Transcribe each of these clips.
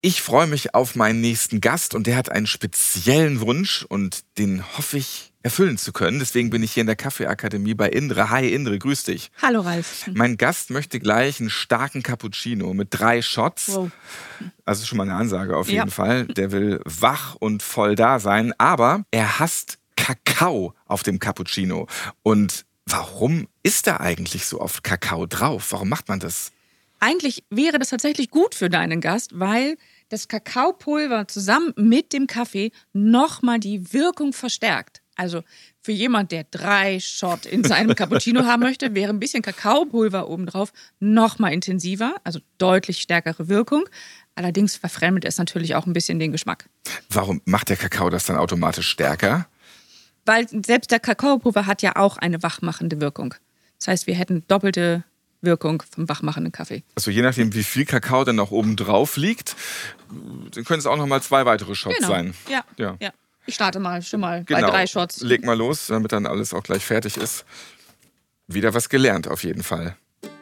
Ich freue mich auf meinen nächsten Gast und der hat einen speziellen Wunsch und den hoffe ich erfüllen zu können. Deswegen bin ich hier in der Kaffeeakademie bei Indre. Hi Indre, grüß dich. Hallo Ralf. Mein Gast möchte gleich einen starken Cappuccino mit 3 Shots. Wow. Also schon mal eine Ansage auf jeden Fall. Der will wach und voll da sein, aber er hasst Kakao auf dem Cappuccino. Und warum ist da eigentlich so oft Kakao drauf? Warum macht man das? Eigentlich wäre das tatsächlich gut für deinen Gast, weil das Kakaopulver zusammen mit dem Kaffee nochmal die Wirkung verstärkt. Also für jemand, der 3 Shot in seinem Cappuccino haben möchte, wäre ein bisschen Kakaopulver obendrauf nochmal intensiver, also deutlich stärkere Wirkung. Allerdings verfremdet es natürlich auch ein bisschen den Geschmack. Warum macht der Kakao das dann automatisch stärker? Weil selbst der Kakaopulver hat ja auch eine wachmachende Wirkung. Das heißt, wir hätten doppelte Wirkung vom wachmachenden Kaffee. Also je nachdem, wie viel Kakao dann noch oben drauf liegt, dann können es auch noch mal 2 weitere Shots sein. Ja. Ich starte schon mal Genau. bei 3 Shots. Leg mal los, damit dann alles auch gleich fertig ist. Wieder was gelernt auf jeden Fall.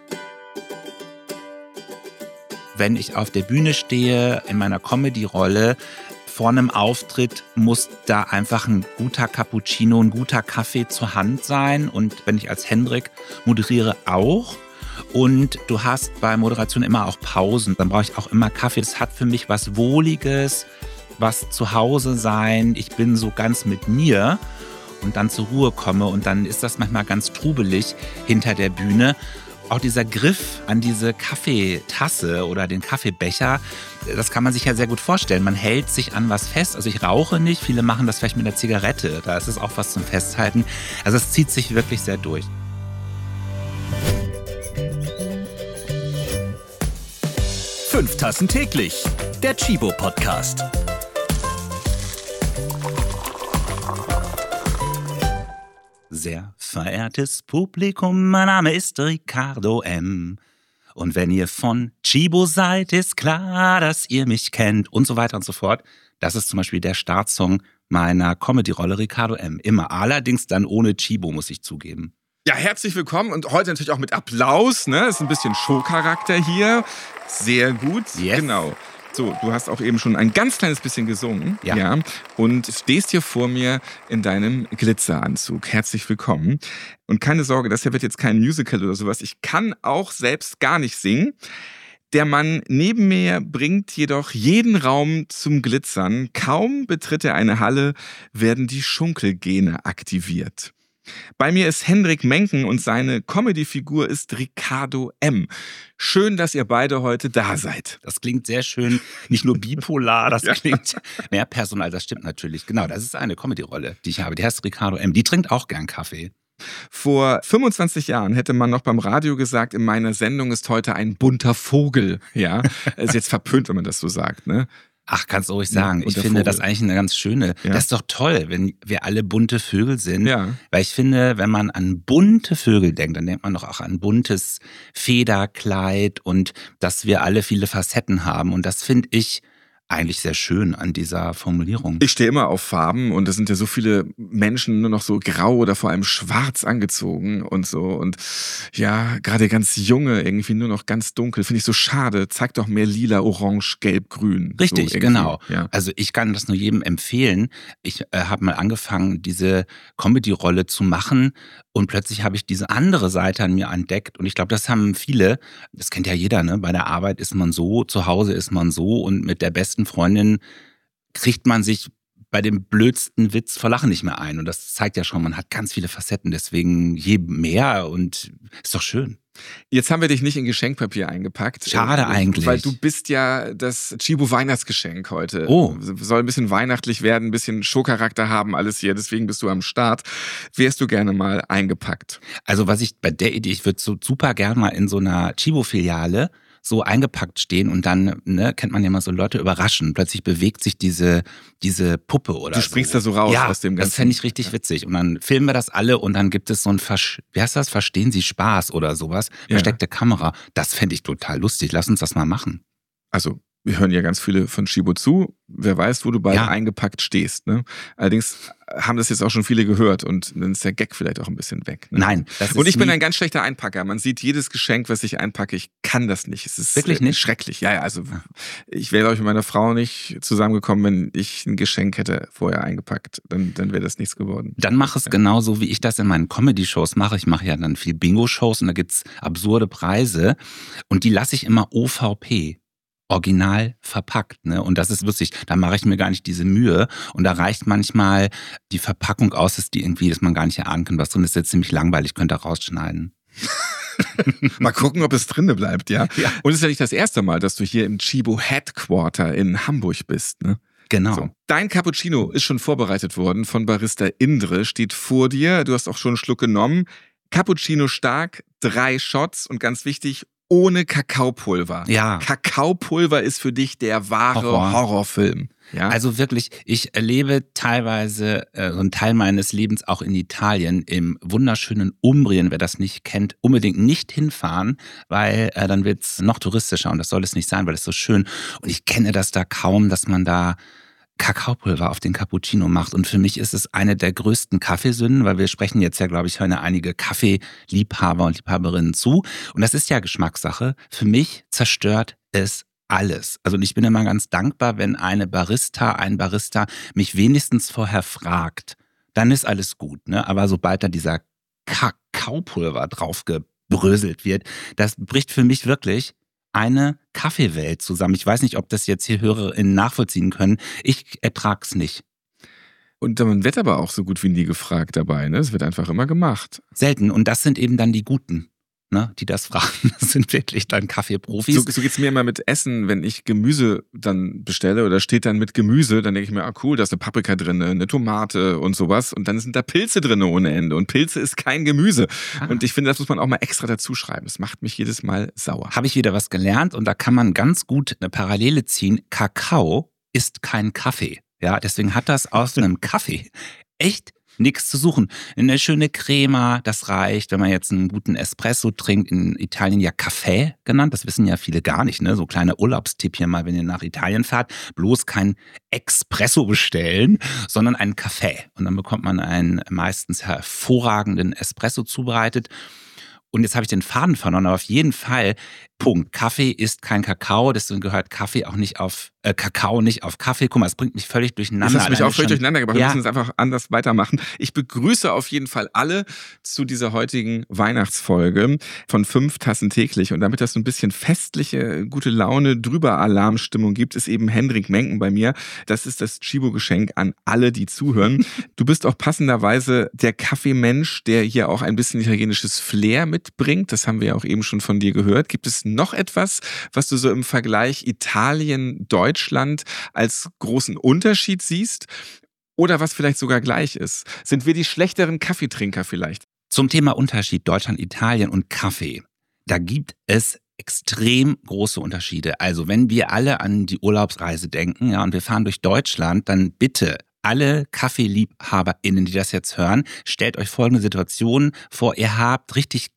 Wenn ich auf der Bühne stehe, in meiner Comedy-Rolle, vor einem Auftritt muss da einfach ein guter Cappuccino, ein guter Kaffee zur Hand sein. Und wenn ich als Hendrik moderiere, auch. Und du hast bei Moderation immer auch Pausen. Dann brauche ich auch immer Kaffee. Das hat für mich was Wohliges, was zu Hause sein. Ich bin so ganz mit mir und dann zur Ruhe komme. Und dann ist das manchmal ganz trubelig hinter der Bühne. Auch dieser Griff an diese Kaffeetasse oder den Kaffeebecher, das kann man sich ja sehr gut vorstellen. Man hält sich an was fest. Also ich rauche nicht. Viele machen das vielleicht mit einer Zigarette. Da ist es auch was zum Festhalten. Also es zieht sich wirklich sehr durch. Fünf Tassen täglich, der Chibo-Podcast. Sehr verehrtes Publikum, mein Name ist Ricardo M. Und wenn ihr von Chibo seid, ist klar, dass ihr mich kennt und so weiter und so fort. Das ist zum Beispiel der Startsong meiner Comedy-Rolle Ricardo M. Immer, allerdings dann ohne Chibo, muss ich zugeben. Ja, herzlich willkommen und heute natürlich auch mit Applaus. Ne? Ist ein bisschen Showcharakter hier. Sehr gut. Yes. Genau. So, du hast auch eben schon ein ganz kleines bisschen gesungen. Ja. Und stehst hier vor mir in deinem Glitzeranzug. Herzlich willkommen. Und keine Sorge, das hier wird jetzt kein Musical oder sowas. Ich kann auch selbst gar nicht singen. Der Mann neben mir bringt jedoch jeden Raum zum Glitzern. Kaum betritt er eine Halle, werden die Schunkelgene aktiviert. Bei mir ist Hendrik Menken und seine Comedy-Figur ist Ricardo M. Schön, dass ihr beide heute da seid. Das klingt sehr schön, nicht nur bipolar, das klingt mehr personal, das stimmt natürlich. Genau, das ist eine Comedy-Rolle, die ich habe. Die heißt Ricardo M. Die trinkt auch gern Kaffee. Vor 25 Jahren hätte man noch beim Radio gesagt, in meiner Sendung ist heute ein bunter Vogel. Ja, ist jetzt verpönt, wenn man das so sagt, ne? Ach, kannst du ruhig sagen. Ich finde das eigentlich eine ganz schöne. Ja. Das ist doch toll, wenn wir alle bunte Vögel sind. Ja. Weil ich finde, wenn man an bunte Vögel denkt, dann denkt man doch auch an buntes Federkleid und dass wir alle viele Facetten haben. Und das finde ich eigentlich sehr schön an dieser Formulierung. Ich stehe immer auf Farben und es sind ja so viele Menschen nur noch so grau oder vor allem schwarz angezogen und so. Und ja, gerade ganz junge irgendwie nur noch ganz dunkel. Finde ich so schade. Zeig doch mehr lila, orange, gelb, grün. Richtig, so genau. Ja. Also ich kann das nur jedem empfehlen. Ich habe mal angefangen, diese Comedy-Rolle zu machen und plötzlich habe ich diese andere Seite an mir entdeckt und ich glaube, das haben viele, das kennt ja jeder, ne? Bei der Arbeit ist man so, zu Hause ist man so und mit der besten Freundin kriegt man sich bei dem blödsten Witz vor Lachen nicht mehr ein und das zeigt ja schon, man hat ganz viele Facetten, deswegen je mehr und ist doch schön. Jetzt haben wir dich nicht in Geschenkpapier eingepackt. Schade eigentlich. Weil du bist ja das Chibo-Weihnachtsgeschenk heute. Oh. Soll ein bisschen weihnachtlich werden, ein bisschen Showcharakter haben, alles hier. Deswegen bist du am Start. Wärst du gerne mal eingepackt? Also was ich bei der Idee, ich würde so super gerne mal in so einer Chibo-Filiale so eingepackt stehen und dann, ne, kennt man ja mal so Leute überraschen. Plötzlich bewegt sich diese Puppe oder so. Du springst da so raus aus dem Ganzen. Das fände ich richtig witzig. Und dann filmen wir das alle und dann gibt es so ein, wie heißt das, Verstehen Sie Spaß oder sowas, versteckte Kamera. Das fände ich total lustig. Lass uns das mal machen. Also Wir hören ja ganz viele von Chibo zu. Wer weiß, wo du bald eingepackt stehst. Ne? Allerdings haben das jetzt auch schon viele gehört und dann ist der Gag vielleicht auch ein bisschen weg. Ne? Nein. Und ich bin ein ganz schlechter Einpacker. Man sieht jedes Geschenk, was ich einpacke. Ich kann das nicht. Es ist wirklich nicht schrecklich. Ja, also ich wäre, glaube ich, mit meiner Frau nicht zusammengekommen, wenn ich ein Geschenk hätte vorher eingepackt. Dann wäre das nichts geworden. Dann mach es genauso, wie ich das in meinen Comedy-Shows mache. Ich mache ja dann viel Bingo-Shows und da gibt's absurde Preise und die lasse ich immer OVP. Original verpackt, ne? Und das ist lustig. Da mache ich mir gar nicht diese Mühe. Und da reicht manchmal die Verpackung aus, dass man gar nicht erahnen kann, was drin ist. Das ist jetzt ziemlich langweilig, könnt ihr rausschneiden. Mal gucken, ob es drinne bleibt, ja? Und es ist ja nicht das erste Mal, dass du hier im Chibo Headquarter in Hamburg bist, ne? Genau. So. Dein Cappuccino ist schon vorbereitet worden von Barista Indre, steht vor dir. Du hast auch schon einen Schluck genommen. Cappuccino stark, 3 Shots und ganz wichtig, ohne Kakaopulver. Ja. Kakaopulver ist für dich der wahre Horrorfilm. Ja? Also wirklich, ich erlebe teilweise so einen Teil meines Lebens auch in Italien, im wunderschönen Umbrien. Wer das nicht kennt, unbedingt nicht hinfahren, weil dann wird's noch touristischer und das soll es nicht sein, weil es so schön. Und ich kenne das da kaum, dass man da Kakaopulver auf den Cappuccino macht. Und für mich ist es eine der größten Kaffeesünden, weil wir sprechen jetzt ja, glaube ich, hören ja einige Kaffeeliebhaber und Liebhaberinnen zu. Und das ist ja Geschmackssache. Für mich zerstört es alles. Also ich bin immer ganz dankbar, wenn ein Barista mich wenigstens vorher fragt. Dann ist alles gut, ne? Aber sobald da dieser Kakaopulver drauf gebröselt wird, das bricht für mich wirklich eine Kaffeewelt zusammen. Ich weiß nicht, ob das jetzt hier HörerInnen nachvollziehen können. Ich ertrag's nicht. Und man wird aber auch so gut wie nie gefragt dabei, ne? Es wird einfach immer gemacht. Selten. Und das sind eben dann die Guten, ne, die das fragen. Das sind wirklich dann Kaffeeprofis. So geht's mir immer mit Essen, wenn ich Gemüse dann bestelle oder steht dann mit Gemüse, dann denke ich mir, cool, da ist eine Paprika drin, eine Tomate und sowas und dann sind da Pilze drin ohne Ende und Pilze ist kein Gemüse. Und ich finde, das muss man auch mal extra dazu schreiben. Das macht mich jedes Mal sauer. Habe ich wieder was gelernt und da kann man ganz gut eine Parallele ziehen. Kakao ist kein Kaffee. Ja, deswegen hat das aus einem Kaffee echt nichts zu suchen. Eine schöne Crema, das reicht, wenn man jetzt einen guten Espresso trinkt, in Italien ja Café genannt, das wissen ja viele gar nicht, ne? So kleiner Urlaubstipp hier mal, wenn ihr nach Italien fahrt, bloß kein Espresso bestellen, sondern einen Café. Und dann bekommt man einen meistens hervorragenden Espresso zubereitet. Und jetzt habe ich den Faden verloren, aber auf jeden Fall, Punkt. Kaffee ist kein Kakao, deswegen gehört Kakao nicht auf Kaffee. Guck mal, es bringt mich völlig durcheinander. Das hat mich auch völlig durcheinander gebracht. Wir müssen es einfach anders weitermachen. Ich begrüße auf jeden Fall alle zu dieser heutigen Weihnachtsfolge von 5 Tassen täglich. Und damit das so ein bisschen festliche, gute Laune, drüber Alarmstimmung gibt, ist eben Hendrik Menken bei mir. Das ist das Chibo-Geschenk an alle, die zuhören. Du bist auch passenderweise der Kaffeemensch, der hier auch ein bisschen italienisches Flair mitbringt. Das haben wir ja auch eben schon von dir gehört. Gibt es noch etwas, was du so im Vergleich Italien-Deutschland als großen Unterschied siehst? Oder was vielleicht sogar gleich ist? Sind wir die schlechteren Kaffeetrinker vielleicht? Zum Thema Unterschied Deutschland, Italien und Kaffee. Da gibt es extrem große Unterschiede. Also wenn wir alle an die Urlaubsreise denken, ja, und wir fahren durch Deutschland, dann bitte alle KaffeeliebhaberInnen, die das jetzt hören, stellt euch folgende Situation vor. Ihr habt richtig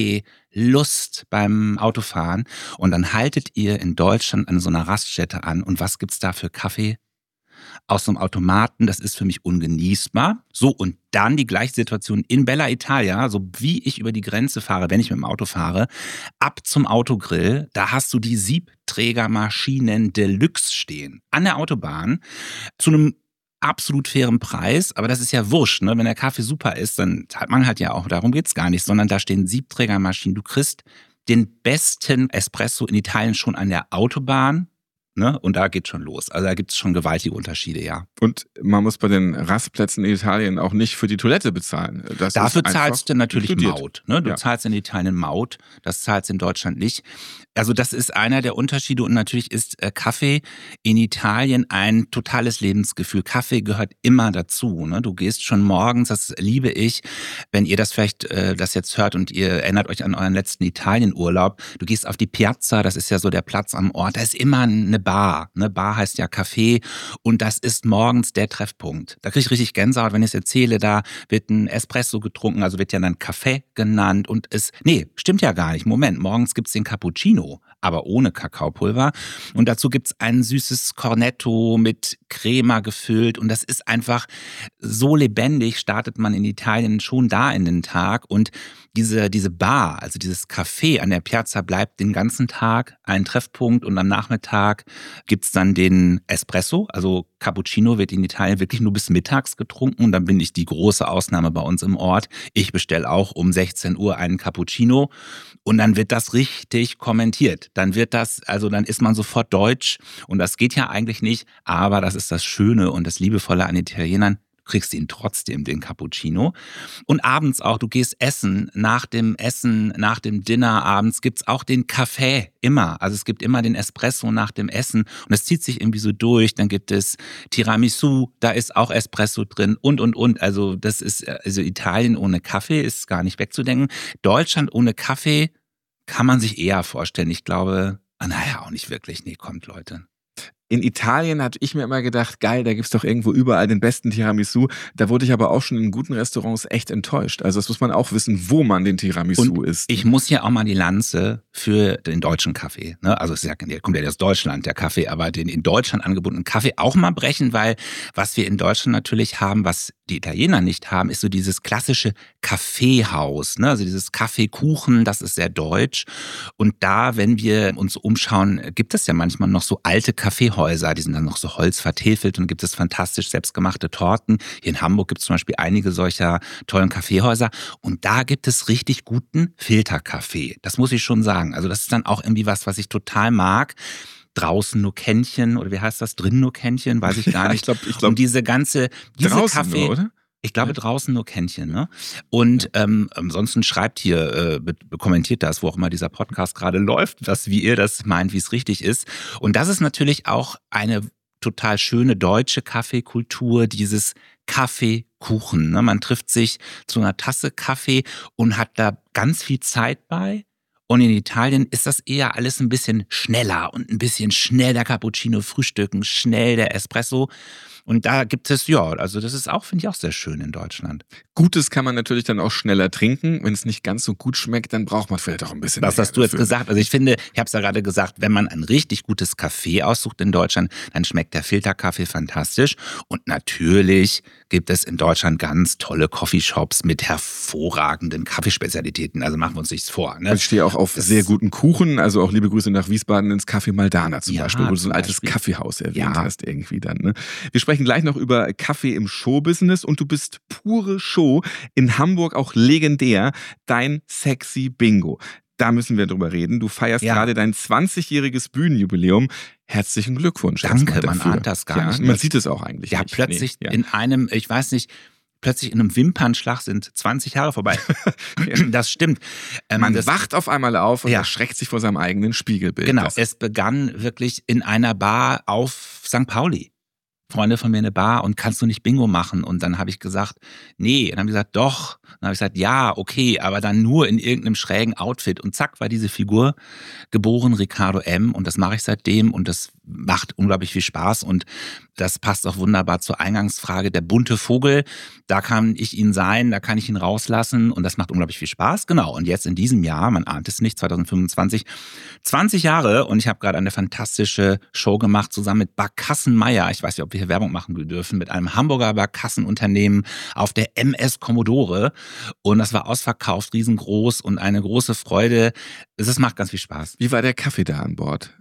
Kaffeelust beim Autofahren und dann haltet ihr in Deutschland an so einer Raststätte an. Und was gibt's da für Kaffee? Aus so einem Automaten, das ist für mich ungenießbar. So, und dann die gleiche Situation in Bella Italia, so wie ich über die Grenze fahre, wenn ich mit dem Auto fahre, ab zum Autogrill, da hast du die Siebträgermaschinen Deluxe stehen. An der Autobahn zu einem absolut fairen Preis, aber das ist ja wurscht, ne? Wenn der Kaffee super ist, dann zahlt man halt ja auch, darum geht's gar nicht, sondern da stehen Siebträgermaschinen. Du kriegst den besten Espresso in Italien schon an der Autobahn, ne? Und da geht's schon los. Also da gibt's schon gewaltige Unterschiede, ja. Und man muss bei den Rastplätzen in Italien auch nicht für die Toilette bezahlen. Dafür zahlst du natürlich inkludiert. Maut, ne? Du zahlst in Italien Maut, das zahlst in Deutschland nicht. Also das ist einer der Unterschiede und natürlich ist Kaffee in Italien ein totales Lebensgefühl. Kaffee gehört immer dazu, ne? Du gehst schon morgens, das liebe ich, wenn ihr das vielleicht das jetzt hört und ihr erinnert euch an euren letzten Italienurlaub. Du gehst auf die Piazza, das ist ja so der Platz am Ort, da ist immer eine Bar. Eine Bar heißt ja Café und das ist morgens der Treffpunkt. Da kriege ich richtig Gänsehaut, wenn ich es erzähle, da wird ein Espresso getrunken, also wird ja dann Café genannt und stimmt ja gar nicht. Moment, morgens gibt's den Cappuccino. aber ohne Kakaopulver. Und dazu gibt's ein süßes Cornetto mit Crema gefüllt. Und das ist einfach so lebendig, startet man in Italien schon da in den Tag. Und diese Bar, also dieses Café an der Piazza bleibt den ganzen Tag ein Treffpunkt. Und am Nachmittag gibt's dann den Espresso. Also Cappuccino wird in Italien wirklich nur bis mittags getrunken. Und dann bin ich die große Ausnahme bei uns im Ort. Ich bestelle auch um 16 Uhr einen Cappuccino. Und dann wird das richtig kommentiert. Dann ist man sofort deutsch. Und das geht ja eigentlich nicht. Aber das ist das Schöne und das Liebevolle an Italienern. Du kriegst ihn trotzdem, den Cappuccino. Und abends auch, du gehst essen, nach dem Dinner abends gibt's auch den Kaffee, immer. Also es gibt immer den Espresso nach dem Essen und es zieht sich irgendwie so durch. Dann gibt es Tiramisu, da ist auch Espresso drin und. Also Italien ohne Kaffee ist gar nicht wegzudenken. Deutschland ohne Kaffee kann man sich eher vorstellen. Ich glaube, auch nicht wirklich. Nee, kommt, Leute. In Italien hatte ich mir immer gedacht, geil, da gibt's doch irgendwo überall den besten Tiramisu. Da wurde ich aber auch schon in guten Restaurants echt enttäuscht. Also das muss man auch wissen, wo man den Tiramisu isst. Ich muss ja auch mal die Lanze für den deutschen Kaffee, ne? Also der kommt ja aus Deutschland, der Kaffee, aber den in Deutschland angebotenen Kaffee auch mal brechen, weil was wir in Deutschland natürlich haben, was die Italiener nicht haben, ist so dieses klassische Kaffeehaus, ne? Also dieses Kaffeekuchen, das ist sehr deutsch. Und da, wenn wir uns umschauen, gibt es ja manchmal noch so alte Kaffeehäuser, die sind dann noch so holzvertäfelt und gibt es fantastisch selbstgemachte Torten. Hier in Hamburg gibt es zum Beispiel einige solcher tollen Kaffeehäuser und da gibt es richtig guten Filterkaffee. Das muss ich schon sagen. Also das ist dann auch irgendwie was ich total mag. Draußen nur Kännchen oder wie heißt das? Drinnen nur Kännchen? Weiß ich gar nicht. Ich glaub, und diese draußen Kaffee, nur, oder? Ich glaube draußen nur Kännchen, ne? Und ansonsten schreibt hier, kommentiert das, wo auch immer dieser Podcast gerade läuft, wie ihr das meint, wie es richtig ist. Und das ist natürlich auch eine total schöne deutsche Kaffeekultur, dieses Kaffeekuchen. Ne? Man trifft sich zu einer Tasse Kaffee und hat da ganz viel Zeit bei. Und in Italien ist das eher alles ein bisschen schneller und ein bisschen schnell der Cappuccino frühstücken, schnell der Espresso. Und da gibt es, also das ist auch, finde ich auch sehr schön in Deutschland. Gutes kann man natürlich dann auch schneller trinken. Wenn es nicht ganz so gut schmeckt, dann braucht man vielleicht auch ein bisschen. Was hast du jetzt gesagt? Also ich finde, ich habe es ja gerade gesagt, wenn man ein richtig gutes Kaffee aussucht in Deutschland, dann schmeckt der Filterkaffee fantastisch. Und natürlich gibt es in Deutschland ganz tolle Coffeeshops mit hervorragenden Kaffeespezialitäten. Also machen wir uns nichts vor. Ne? Ich stehe auch auf sehr guten Kuchen. Also auch liebe Grüße nach Wiesbaden ins Café Maldana zum Beispiel, wo du so ein altes Kaffeehaus erwähnt hast irgendwie dann. Ne? Wir sprechen gleich noch über Kaffee im Showbusiness und du bist pure Show. In Hamburg auch legendär, dein sexy Bingo. Da müssen wir drüber reden. Du feierst gerade dein 20-jähriges Bühnenjubiläum. Herzlichen Glückwunsch. Danke, man ahnt das gar nicht. Man sieht es auch eigentlich nicht. Plötzlich in einem, ich weiß nicht, plötzlich in einem Wimpernschlag sind 20 Jahre vorbei. Das stimmt. Man wacht auf einmal auf und erschreckt sich vor seinem eigenen Spiegelbild. Genau, es begann wirklich in einer Bar auf St. Pauli. Freunde von mir eine Bar und kannst du nicht Bingo machen? Und dann habe ich gesagt, nee. Und dann haben die gesagt, doch. Dann habe ich gesagt, ja, okay, aber dann nur in irgendeinem schrägen Outfit. Und zack, war diese Figur geboren, Ricardo M. Und das mache ich seitdem und das macht unglaublich viel Spaß. Und das passt auch wunderbar zur Eingangsfrage. Der bunte Vogel, da kann ich ihn sein, da kann ich ihn rauslassen und das macht unglaublich viel Spaß. Genau, und jetzt in diesem Jahr, man ahnt es nicht, 2025, 20 Jahre und ich habe gerade eine fantastische Show gemacht zusammen mit Barkassen-Meyer. Ich weiß nicht, ob wir hier Werbung machen dürfen, mit einem Hamburger Barkassenunternehmen auf der MS Commodore und das war ausverkauft, riesengroß und eine große Freude. Es macht ganz viel Spaß. Wie war der Kaffee da an Bord?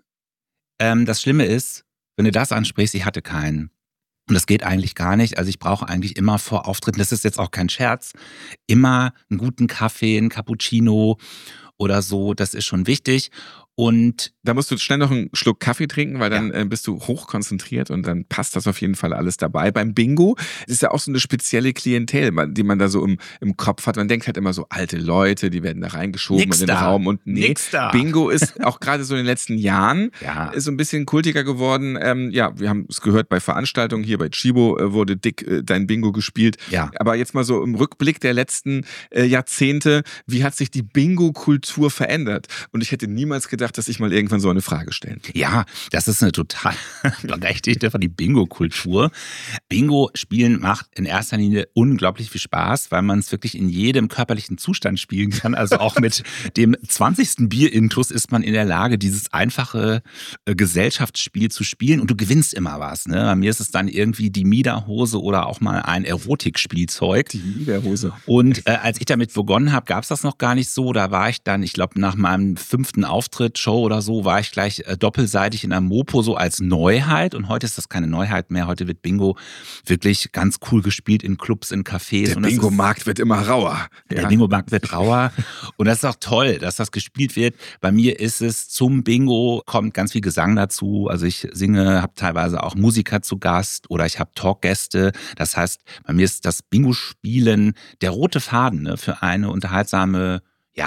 Das Schlimme ist, wenn du das ansprichst, ich hatte keinen. Und das geht eigentlich gar nicht. Also ich brauche eigentlich immer vor Auftritten, das ist jetzt auch kein Scherz, immer einen guten Kaffee, einen Cappuccino oder so. Das ist schon wichtig. Und da musst du schnell noch einen Schluck Kaffee trinken, weil dann bist du hochkonzentriert und dann passt das auf jeden Fall alles dabei. Beim Bingo ist ja auch so eine spezielle Klientel, die man da so im Kopf hat. Man denkt halt immer so alte Leute, die werden da reingeschoben in den Raum und Bingo ist auch gerade so in den letzten Jahren ist so ein bisschen kultiger geworden. Wir haben es gehört bei Veranstaltungen, hier bei Chibo wurde dick dein Bingo gespielt. Ja. Aber jetzt mal so im Rückblick der letzten Jahrzehnte, wie hat sich die Bingo-Kultur verändert? Und ich hätte niemals gedacht, gesagt, dass ich mal irgendwann so eine Frage stellen will. Ja, das ist eine total berechtigte von die Bingo-Kultur. Bingo spielen macht in erster Linie unglaublich viel Spaß, weil man es wirklich in jedem körperlichen Zustand spielen kann. Also auch mit dem 20. Bier-Intus ist man in der Lage, dieses einfache Gesellschaftsspiel zu spielen und du gewinnst immer was. Ne? Bei mir ist es dann irgendwie die Miederhose oder auch mal ein Erotikspielzeug. Die Miederhose. Und als ich damit begonnen habe, gab es das noch gar nicht so. Da war ich dann, ich glaube, nach meinem 5. Auftritt, Show oder so, war ich gleich doppelseitig in der Mopo so als Neuheit. Und heute ist das keine Neuheit mehr. Heute wird Bingo wirklich ganz cool gespielt in Clubs, in Cafés. Der Bingo-Markt wird immer rauer. Der Bingo-Markt wird rauer. Und das ist auch toll, dass das gespielt wird. Bei mir ist es zum Bingo, kommt ganz viel Gesang dazu. Also ich singe, habe teilweise auch Musiker zu Gast oder ich habe Talkgäste. Das heißt, bei mir ist das Bingo-Spielen der rote Faden, ne, für eine unterhaltsame,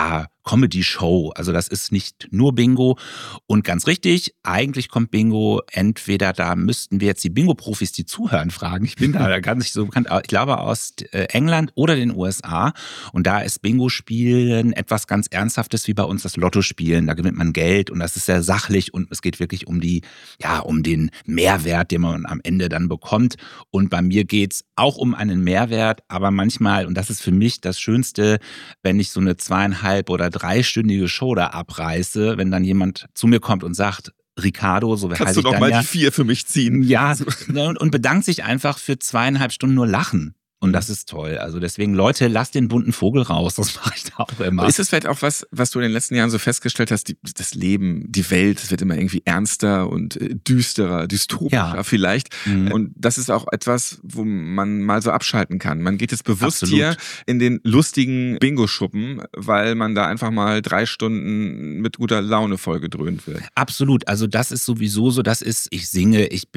Comedy-Show. Also das ist nicht nur Bingo. Und ganz richtig, eigentlich kommt Bingo entweder, da müssten wir jetzt die Bingo-Profis, die zuhören, fragen. Ich bin da gar nicht so bekannt. Ich glaube aus England oder den USA. Und da ist Bingo-Spielen etwas ganz Ernsthaftes wie bei uns das Lotto-Spielen. Da gewinnt man Geld und das ist sehr sachlich und es geht wirklich um um den Mehrwert, den man am Ende dann bekommt. Und bei mir geht's auch um einen Mehrwert, aber manchmal, und das ist für mich das Schönste, wenn ich so eine 2,5 oder 3-stündige Show da abreiße, wenn dann jemand zu mir kommt und sagt, Ricardo, so kannst du doch mal die 4 für mich ziehen. Ja, und bedankt sich einfach für 2,5 Stunden nur Lachen. Und das ist toll. Also deswegen, Leute, lasst den bunten Vogel raus. Das mache ich da auch immer. Ist es vielleicht auch was du in den letzten Jahren so festgestellt hast, das Leben, die Welt, es wird immer irgendwie ernster und düsterer, dystopischer vielleicht. Mhm. Und das ist auch etwas, wo man mal so abschalten kann. Man geht jetzt bewusst Absolut. hier in den lustigen Bingo-Schuppen, weil man da einfach mal 3 Stunden mit guter Laune vollgedröhnt wird. Absolut. Also das ist sowieso so, ich singe, ich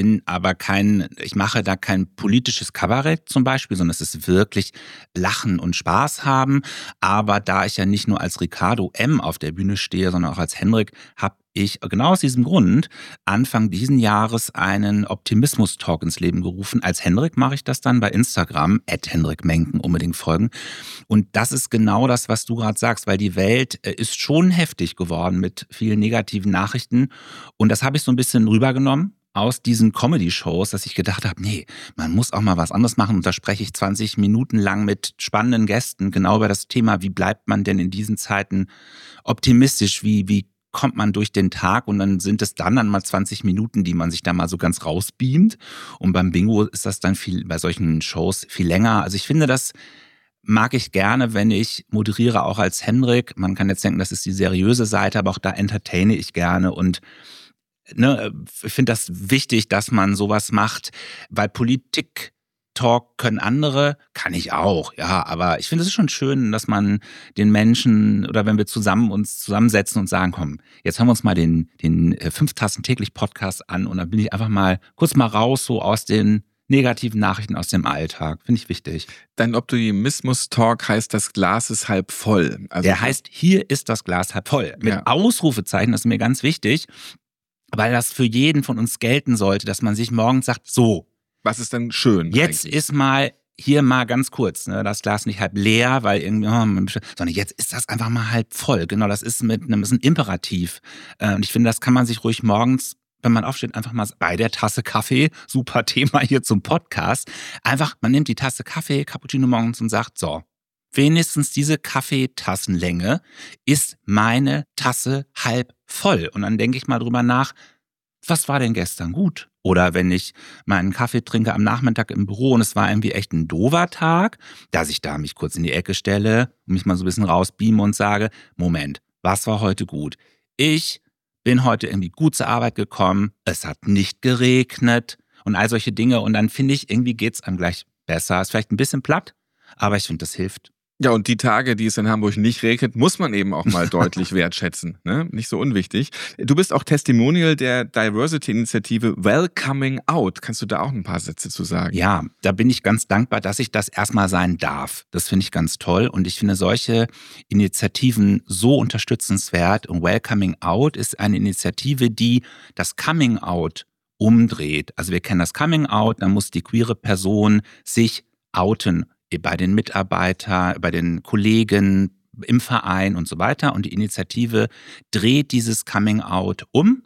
mache da kein politisches Kabarett zum Beispiel, sondern es ist wirklich Lachen und Spaß haben. Aber da ich ja nicht nur als Ricardo M. auf der Bühne stehe, sondern auch als Henrik, habe ich genau aus diesem Grund Anfang diesen Jahres einen Optimismus-Talk ins Leben gerufen. Als Henrik mache ich das dann bei Instagram, @HenrikMenken, unbedingt folgen. Und das ist genau das, was du gerade sagst, weil die Welt ist schon heftig geworden mit vielen negativen Nachrichten. Und das habe ich so ein bisschen rübergenommen aus diesen Comedy-Shows, dass ich gedacht habe, nee, man muss auch mal was anderes machen. Und da spreche ich 20 Minuten lang mit spannenden Gästen genau über das Thema, wie bleibt man denn in diesen Zeiten optimistisch, wie kommt man durch den Tag, und dann sind es dann mal 20 Minuten, die man sich da mal so ganz rausbeamt. Und beim Bingo ist das dann bei solchen Shows viel länger. Also ich finde, das mag ich gerne, wenn ich moderiere, auch als Henrik. Man kann jetzt denken, das ist die seriöse Seite, aber auch da entertaine ich gerne und ich finde das wichtig, dass man sowas macht, weil Politik-Talk können andere, kann ich auch, ja, aber ich finde es schon schön, dass man den Menschen, oder wenn wir uns zusammensetzen und sagen, komm, jetzt hören wir uns mal den 5 Tassen täglich Podcast an, und dann bin ich einfach mal kurz mal raus, so aus den negativen Nachrichten aus dem Alltag. Finde ich wichtig. Dein Optimismus-Talk heißt, das Glas ist halb voll. Also der heißt, hier ist das Glas halb voll. Mit Ausrufezeichen, das ist mir ganz wichtig, weil das für jeden von uns gelten sollte, dass man sich morgens sagt, so. Was ist denn schön? Jetzt eigentlich? Ist mal ganz kurz, ne, das Glas nicht halb leer, weil irgendwie, sondern jetzt ist das einfach mal halb voll. Genau, das ist ist ein Imperativ. Und ich finde, das kann man sich ruhig morgens, wenn man aufsteht, einfach mal bei der Tasse Kaffee, super Thema hier zum Podcast, einfach, man nimmt die Tasse Kaffee, Cappuccino morgens und sagt, so, wenigstens diese Kaffeetassenlänge ist meine Tasse halb voll. Und dann denke ich mal drüber nach, was war denn gestern gut? Oder wenn ich meinen Kaffee trinke am Nachmittag im Büro und es war irgendwie echt ein doofer Tag, dass ich da mich kurz in die Ecke stelle und mich mal so ein bisschen rausbeame und sage, Moment, was war heute gut? Ich bin heute irgendwie gut zur Arbeit gekommen, es hat nicht geregnet und all solche Dinge. Und dann finde ich, irgendwie geht's einem gleich besser. Ist vielleicht ein bisschen platt, aber ich finde, das hilft. Ja, und die Tage, die es in Hamburg nicht regnet, muss man eben auch mal deutlich wertschätzen. Ne? Nicht so unwichtig. Du bist auch Testimonial der Diversity-Initiative Welcoming Out. Kannst du da auch ein paar Sätze zu sagen? Ja, da bin ich ganz dankbar, dass ich das erstmal sein darf. Das finde ich ganz toll. Und ich finde solche Initiativen so unterstützenswert. Und Welcoming Out ist eine Initiative, die das Coming Out umdreht. Also wir kennen das Coming Out, da muss die queere Person sich outen. Bei den Mitarbeitern, bei den Kollegen, im Verein und so weiter. Und die Initiative dreht dieses Coming-out um.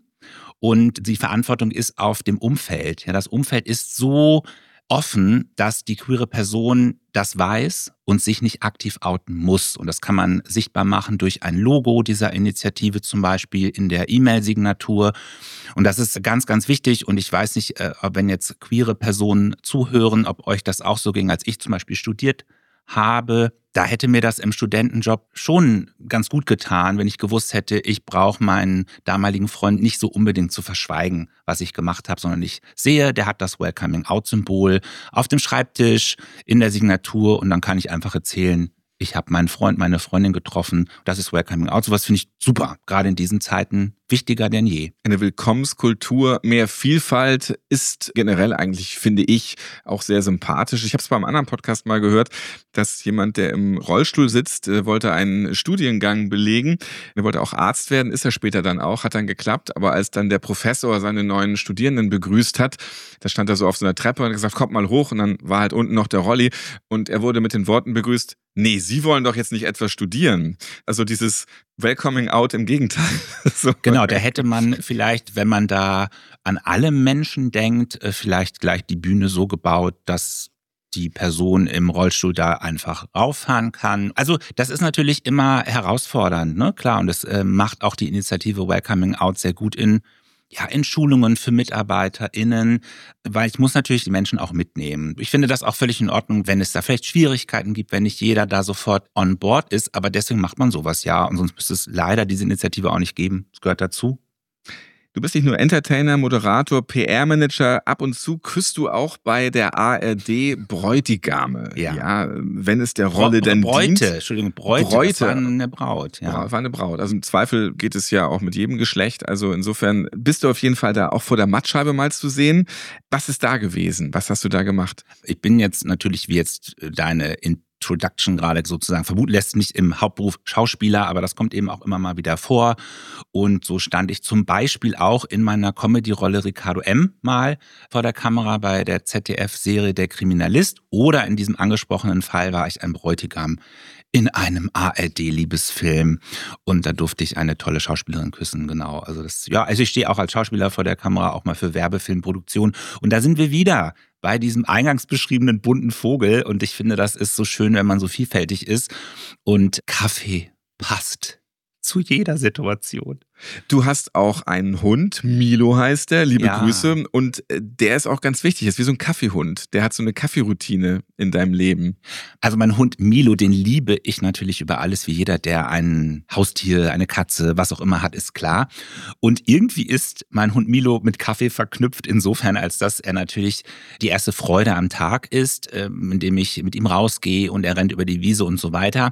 Und die Verantwortung ist auf dem Umfeld. Ja, das Umfeld ist so offen, dass die queere Person das weiß und sich nicht aktiv outen muss. Und das kann man sichtbar machen durch ein Logo dieser Initiative, zum Beispiel in der E-Mail-Signatur. Und das ist ganz, ganz wichtig. Und ich weiß nicht, wenn jetzt queere Personen zuhören, ob euch das auch so ging, als ich zum Beispiel studiert habe. Da hätte mir das im Studentenjob schon ganz gut getan, wenn ich gewusst hätte, ich brauche meinen damaligen Freund nicht so unbedingt zu verschweigen, was ich gemacht habe, sondern ich sehe, der hat das Welcoming-out-Symbol auf dem Schreibtisch, in der Signatur und dann kann ich einfach erzählen, ich habe meinen Freund, meine Freundin getroffen, das ist Welcoming Out. Sowas finde ich super, gerade in diesen Zeiten wichtiger denn je. Eine Willkommenskultur, mehr Vielfalt ist generell eigentlich, finde ich, auch sehr sympathisch. Ich habe es beim anderen Podcast mal gehört, dass jemand, der im Rollstuhl sitzt, wollte einen Studiengang belegen. Er wollte auch Arzt werden, ist er später dann auch, hat dann geklappt. Aber als dann der Professor seine neuen Studierenden begrüßt hat, da stand er so auf so einer Treppe und hat gesagt, kommt mal hoch. Und dann war halt unten noch der Rolli und er wurde mit den Worten begrüßt, nee, Sie wollen doch jetzt nicht etwas studieren. Also dieses Welcoming Out im Gegenteil. So. Genau, da hätte man vielleicht, wenn man da an alle Menschen denkt, vielleicht gleich die Bühne so gebaut, dass die Person im Rollstuhl da einfach rauffahren kann. Also das ist natürlich immer herausfordernd, ne? Klar, und das macht auch die Initiative Welcoming Out sehr gut in Schulungen für MitarbeiterInnen, weil ich muss natürlich die Menschen auch mitnehmen. Ich finde das auch völlig in Ordnung, wenn es da vielleicht Schwierigkeiten gibt, wenn nicht jeder da sofort on board ist, aber deswegen macht man sowas ja und sonst müsste es leider diese Initiative auch nicht geben. Das gehört dazu. Du bist nicht nur Entertainer, Moderator, PR-Manager, ab und zu küsst du auch bei der ARD Bräutigame. Ja, wenn es der Rolle denn dient. Bräute. Das war eine Braut. Ja, war eine Braut. Also im Zweifel geht es ja auch mit jedem Geschlecht. Also insofern bist du auf jeden Fall da auch vor der Mattscheibe mal zu sehen. Was ist da gewesen? Was hast du da gemacht? Ich bin jetzt natürlich, wie jetzt deine Introduction gerade sozusagen vermuten lässt, nicht im Hauptberuf Schauspieler, aber das kommt eben auch immer mal wieder vor. Und so stand ich zum Beispiel auch in meiner Comedy-Rolle Ricardo M. mal vor der Kamera bei der ZDF-Serie Der Kriminalist. Oder in diesem angesprochenen Fall war ich ein Bräutigam in einem ARD-Liebesfilm. Und da durfte ich eine tolle Schauspielerin küssen, genau. Also ich stehe auch als Schauspieler vor der Kamera, auch mal für Werbefilmproduktion. Und da sind wir wieder bei diesem eingangs beschriebenen bunten Vogel. Und ich finde, das ist so schön, wenn man so vielfältig ist. Und Kaffee passt zu jeder Situation. Du hast auch einen Hund, Milo heißt der, liebe Grüße. Und der ist auch ganz wichtig, ist wie so ein Kaffeehund. Der hat so eine Kaffeeroutine in deinem Leben. Also mein Hund Milo, den liebe ich natürlich über alles, wie jeder, der ein Haustier, eine Katze, was auch immer hat, ist klar. Und irgendwie ist mein Hund Milo mit Kaffee verknüpft, insofern, als dass er natürlich die erste Freude am Tag ist, indem ich mit ihm rausgehe und er rennt über die Wiese und so weiter.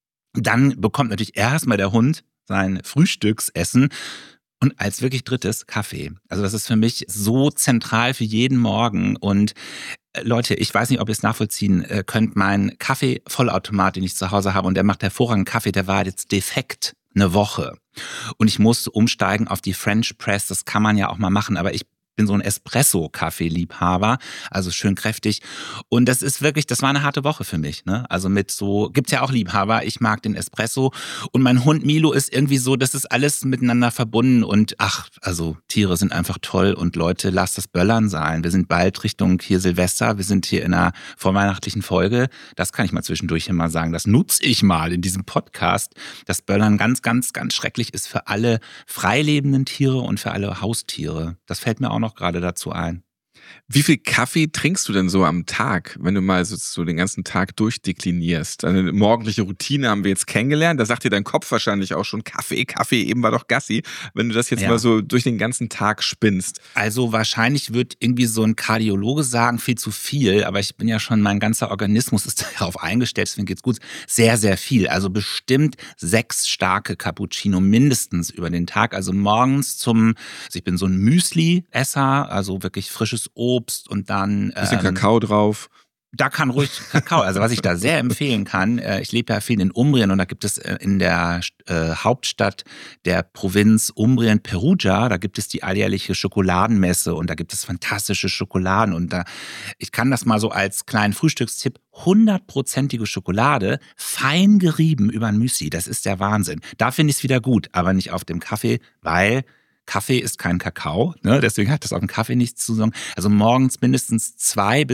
Dann bekommt natürlich erstmal der Hund sein Frühstücksessen und als wirklich drittes Kaffee. Also das ist für mich so zentral für jeden Morgen. Und Leute, ich weiß nicht, ob ihr es nachvollziehen könnt, mein Kaffee-Vollautomat, den ich zu Hause habe und der macht hervorragenden Kaffee, der war jetzt defekt eine Woche. Und ich musste umsteigen auf die French Press, das kann man ja auch mal machen, aber ich bin so ein Espresso-Kaffee-Liebhaber, also schön kräftig. Und das ist wirklich, das war eine harte Woche für mich, ne? Also mit so, gibt's ja auch Liebhaber, ich mag den Espresso. Und mein Hund Milo ist irgendwie so, das ist alles miteinander verbunden. Und also Tiere sind einfach toll. Und Leute, lasst das Böllern sein. Wir sind bald Richtung hier Silvester, wir sind hier in einer vorweihnachtlichen Folge. Das kann ich mal zwischendurch hier mal sagen. Das nutze ich mal in diesem Podcast. Das Böllern ganz, ganz, ganz schrecklich ist für alle freilebenden Tiere und für alle Haustiere. Das fällt mir auch noch gerade dazu ein. Wie viel Kaffee trinkst du denn so am Tag, wenn du mal so den ganzen Tag durchdeklinierst? Eine morgendliche Routine haben wir jetzt kennengelernt. Da sagt dir dein Kopf wahrscheinlich auch schon Kaffee, eben war doch Gassi. Wenn du das jetzt mal so durch den ganzen Tag spinnst. Also wahrscheinlich wird irgendwie so ein Kardiologe sagen, viel zu viel. Aber ich bin ja schon, mein ganzer Organismus ist darauf eingestellt, deswegen geht's gut. Sehr, sehr viel. Also bestimmt 6 starke Cappuccino mindestens über den Tag. Also morgens ich bin so ein Müsli-Esser, also wirklich frisches Obst und dann bisschen Kakao drauf. Da kann ruhig Kakao, also was ich da sehr empfehlen kann, ich lebe ja viel in Umbrien und da gibt es in der Hauptstadt der Provinz Umbrien, Perugia, da gibt es die alljährliche Schokoladenmesse und da gibt es fantastische Schokoladen und ich kann das mal so als kleinen Frühstückstipp, 100%ige Schokolade, fein gerieben über ein Müsli, das ist der Wahnsinn. Da finde ich es wieder gut, aber nicht auf dem Kaffee, weil Kaffee ist kein Kakao, ne? Deswegen hat das auf dem Kaffee nichts zu sagen. Also morgens mindestens 2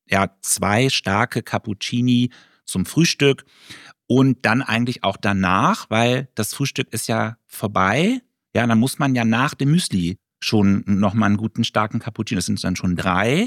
starke Cappuccini zum Frühstück und dann eigentlich auch danach, weil das Frühstück ist ja vorbei. Ja, dann muss man ja nach dem Müsli schon nochmal einen guten starken Cappuccino, das sind dann schon 3.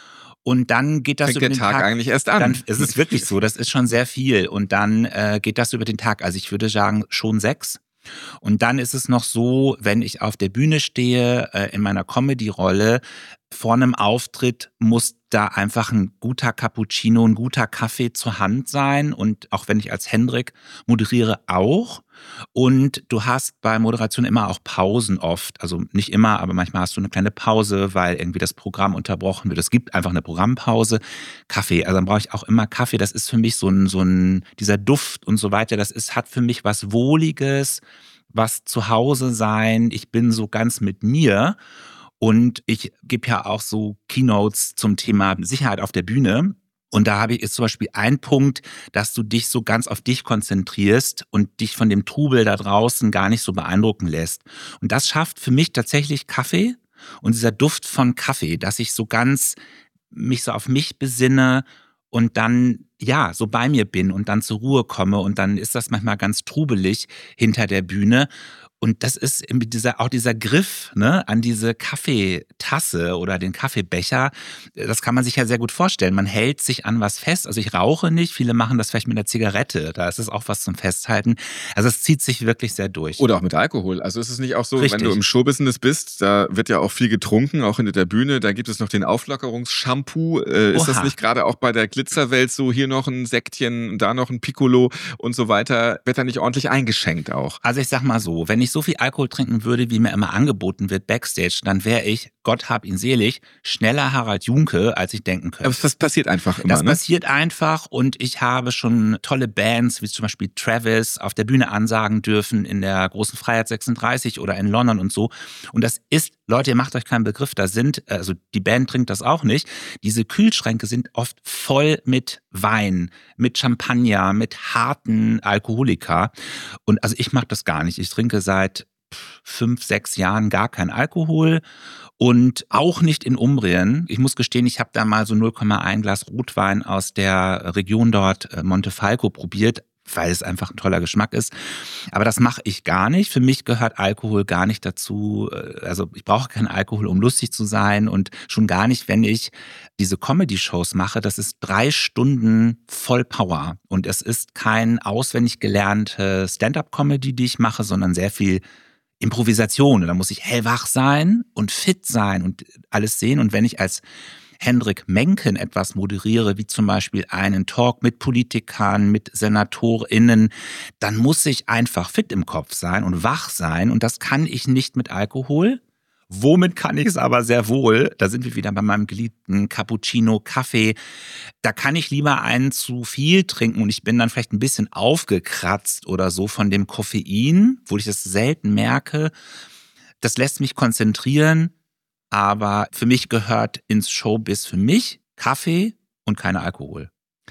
Und dann geht das fängt über der den Tag eigentlich erst an. Dann ist es wirklich so, das ist schon sehr viel. Und dann geht das über den Tag. Also ich würde sagen, schon 6. Und dann ist es noch so, wenn ich auf der Bühne stehe, in meiner Comedy-Rolle, vor einem Auftritt muss da einfach ein guter Cappuccino, ein guter Kaffee zur Hand sein. Und auch wenn ich als Hendrik moderiere, auch. Und du hast bei Moderation immer auch Pausen oft. Also nicht immer, aber manchmal hast du eine kleine Pause, weil irgendwie das Programm unterbrochen wird. Es gibt einfach eine Programmpause. Kaffee, also dann brauche ich auch immer Kaffee. Das ist für mich so ein dieser Duft und so weiter. Hat für mich was Wohliges, was zu Hause sein. Ich bin so ganz mit mir. Und ich gebe ja auch so Keynotes zum Thema Sicherheit auf der Bühne. Und da ist zum Beispiel ein Punkt, dass du dich so ganz auf dich konzentrierst und dich von dem Trubel da draußen gar nicht so beeindrucken lässt. Und das schafft für mich tatsächlich Kaffee und dieser Duft von Kaffee, dass ich so ganz mich so auf mich besinne und dann ja so bei mir bin und dann zur Ruhe komme. Und dann ist das manchmal ganz trubelig hinter der Bühne. Und das ist auch dieser Griff, ne, an diese Kaffeetasse oder den Kaffeebecher, das kann man sich ja sehr gut vorstellen. Man hält sich an was fest. Also ich rauche nicht, viele machen das vielleicht mit einer Zigarette. Da ist es auch was zum Festhalten. Also es zieht sich wirklich sehr durch. Oder auch mit Alkohol. Also ist es nicht auch so, Richtig. Wenn du im Showbusiness bist, da wird ja auch viel getrunken, auch hinter der Bühne. Da gibt es noch den Auflockerungsshampoo. Ist das nicht gerade auch bei der Glitzerwelt so, hier noch ein Sektchen, da noch ein Piccolo und so weiter? Wird da nicht ordentlich eingeschenkt auch? Also ich sag mal so, wenn ich so viel Alkohol trinken würde, wie mir immer angeboten wird Backstage, dann wäre ich, Gott hab ihn selig, schneller Harald Junke, als ich denken könnte. Aber das passiert einfach immer, Das passiert einfach und ich habe schon tolle Bands, wie zum Beispiel Travis, auf der Bühne ansagen dürfen in der Großen Freiheit 36 oder in London und so. Und das ist, Leute, ihr macht euch keinen Begriff, also die Band trinkt das auch nicht. Diese Kühlschränke sind oft voll mit Wein, mit Champagner, mit harten Alkoholika. Und also ich mache das gar nicht. Ich trinke seit 5, 6 Jahren gar kein Alkohol und auch nicht in Umbrien. Ich muss gestehen, ich habe da mal so 0,1 Glas Rotwein aus der Region dort, Montefalco, probiert, weil es einfach ein toller Geschmack ist. Aber das mache ich gar nicht. Für mich gehört Alkohol gar nicht dazu. Also ich brauche keinen Alkohol, um lustig zu sein und schon gar nicht, wenn ich diese Comedy-Shows mache. Das ist 3 Stunden voll Power und es ist kein auswendig gelernte Stand-up-Comedy, die ich mache, sondern sehr viel Improvisation. Da muss ich hellwach sein und fit sein und alles sehen. Und wenn ich als Hendrik Menken etwas moderiere, wie zum Beispiel einen Talk mit Politikern, mit SenatorInnen, dann muss ich einfach fit im Kopf sein und wach sein. Und das kann ich nicht mit Alkohol. Womit kann ich es aber sehr wohl? Da sind wir wieder bei meinem geliebten Cappuccino, Kaffee. Da kann ich lieber einen zu viel trinken und ich bin dann vielleicht ein bisschen aufgekratzt oder so von dem Koffein, wo ich das selten merke. Das lässt mich konzentrieren, aber für mich gehört ins Showbiz für mich Kaffee und keine Alkohol.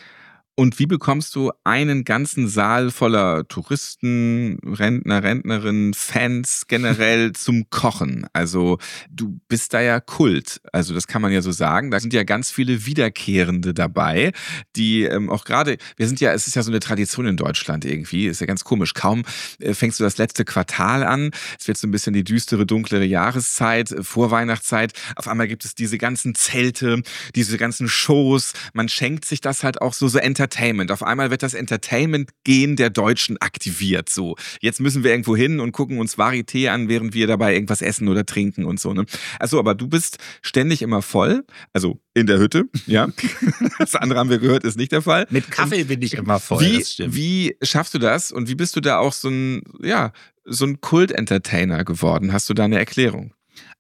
Und wie bekommst du einen ganzen Saal voller Touristen, Rentner, Rentnerinnen, Fans generell zum Kochen? Also du bist da ja Kult, also das kann man ja so sagen. Da sind ja ganz viele Wiederkehrende dabei, die auch gerade, es ist ja so eine Tradition in Deutschland irgendwie, ist ja ganz komisch. Kaum fängst du das letzte Quartal an, es wird so ein bisschen die düstere, dunklere Jahreszeit, Vorweihnachtszeit. Auf einmal gibt es diese ganzen Zelte, diese ganzen Shows. Man schenkt sich das halt auch so Entertainment. Auf einmal wird das Entertainment-Gen der Deutschen aktiviert. So, jetzt müssen wir irgendwo hin und gucken uns Varieté an, während wir dabei irgendwas essen oder trinken und so. Ne? Also, aber du bist ständig immer voll, also in der Hütte, ja. Das andere haben wir gehört, ist nicht der Fall. Mit Kaffee bin ich immer voll, das stimmt. Wie schaffst du das und wie bist du da auch so ein Kult-Entertainer geworden? Hast du da eine Erklärung?